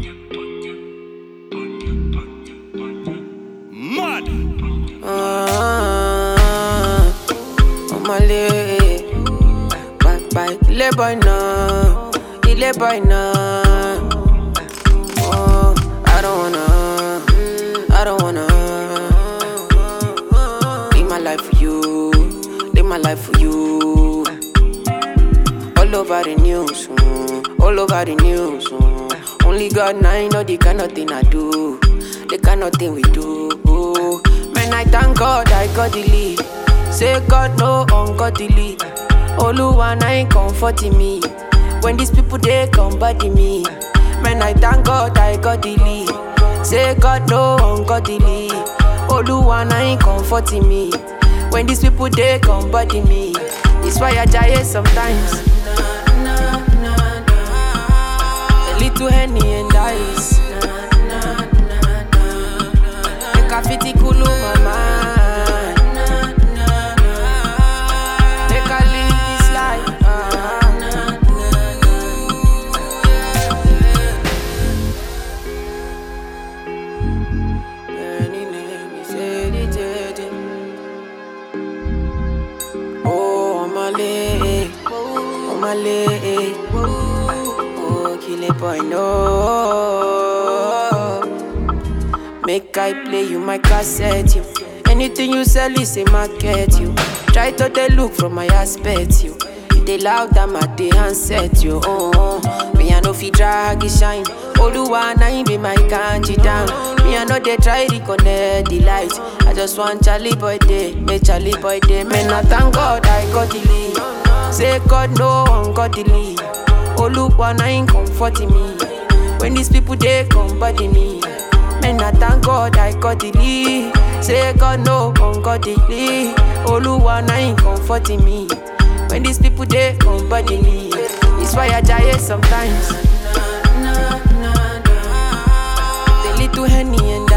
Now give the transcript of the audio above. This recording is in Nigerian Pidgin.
Mad. On my leg, bye, ile boy now, Oh, I don't wanna live my life for you, live my life for you. All over the news, all over the news. Only God now know the kind of thing I do, the kind of thing we do. Man, I thank God I got the lead. Say God no ungodly. Oluwa na ain't comforting me. When these people they come body me. Man, I thank God I got the lead. Say God no ungodly. Oluwa na ain't comforting me. When these people they come body me. It's why I die sometimes. A little Henny and ice. Make a fitty cool my mind. Make a live this life. Oh, my leg. Oh, kill it, boy, no. Make I play you my cassette, you. Anything you sell is a market, you. Try to they look from my aspect, you. You they loud them at the handset, you. Me I know fi drag it shine. Oluwa na him be my country down. Me I know they try to connect the light. I just want Charlie boy day, make Charlie boy day. Man, I thank God I got the lead. Say God no ungodly. Oluwa na him comforting me. When these people they come body me. Man, I thank God I got the lead. Say God no ungodly. Oluwa na him comforting me. When these people they come body me. It's why I die sometimes. The little Henny and